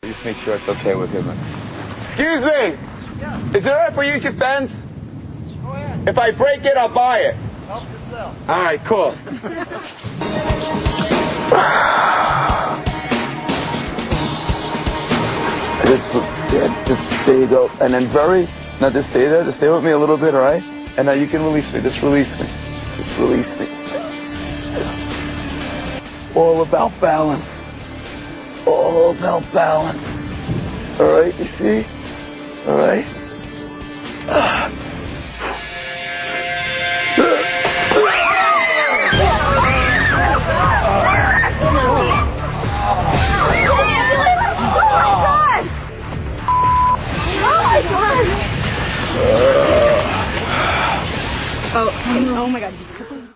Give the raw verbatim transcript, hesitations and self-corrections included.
Just make sure it's okay with him. Excuse me! Yeah. Is it alright if we use your fence? Go ahead. If I break it, I'll buy it. Help yourself. Alright, cool. Just, yeah, just, there you go. And then very, now just stay there, just stay with me a little bit, alright? And now you can release me, just release me. Just release me. All about balance. All about balance. Alright, you see? Alright? Ah. Oh, oh my god.